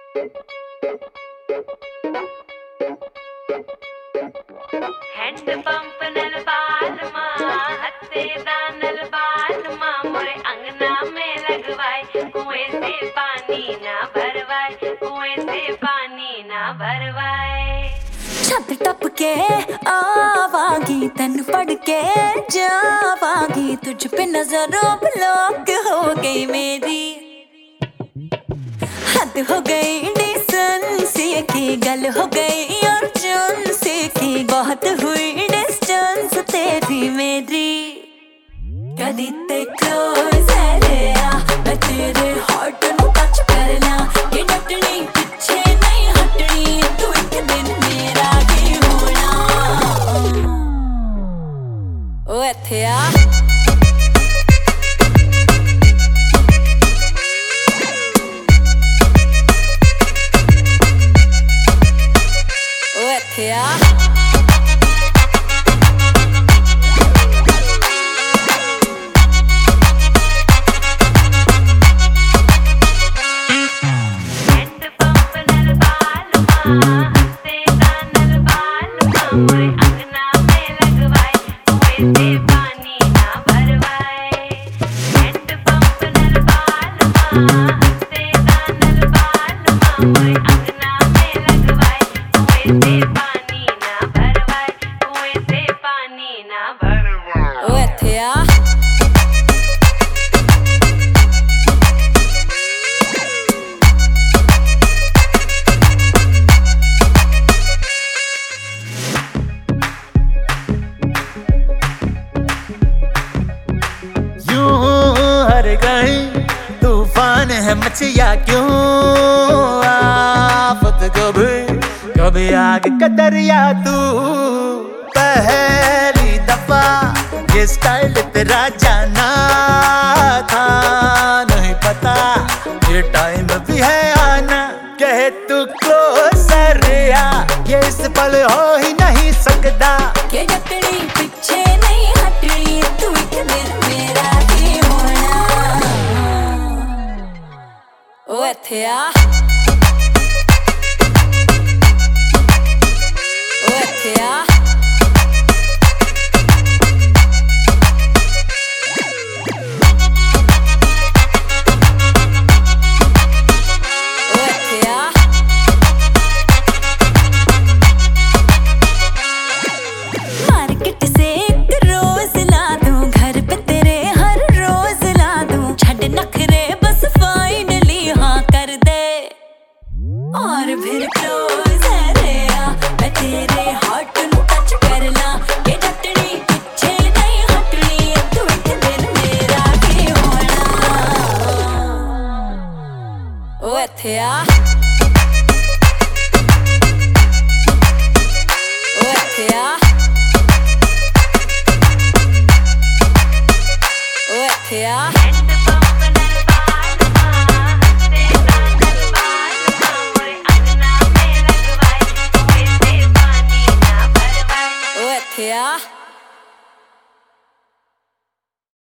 Hand pump नल बाल माँ हत्ते दानल बाल माँ मोरे अंगना में लगवाए कुएं से पानी ना भरवाए कुएं से पानी ना भरवाए। छत टप के आवागी तन पढ़ के जावागी तुझ पे नजरों ब्लॉक हो गई मेरी हद हो गई डिसेंसी की गल हो गई अर्जेंसी की बहुत हुई डिस्टेंस तेरी मेरी कदी ते क्लोज है रे आ मैं तेरे हार्ट नु टच करना कि डटनी पीछे नहीं हटनी तू एक दिन मेरा ही होना ओ इत्थे आ Yeah. तूफान है मचिया क्यों आफत कभी आग का दरिया तू पहली दफा ये स्टाइल तेरा जाना था नहीं पता ये टाइम भी है आना कहे तू क्लोजर आ ये इस पल हो ही नहीं सकता के जटनी पीछे नहीं हटनी तू एक दिन मेरा ही होना ओ इत्थे आ ओ इत्थे आ मार्केट से एक रोज ला दूं घर पे तेरे हर रोज ला दूं छड़ नखरे बस फाइनली हाँ कर दे और फिर क्लोज है रे आ मैं तेरे हार्ट नु टच करना के डटनी पीछे नहीं हटनी तू एक दिन मेरा ही होना ओ इत्थे आ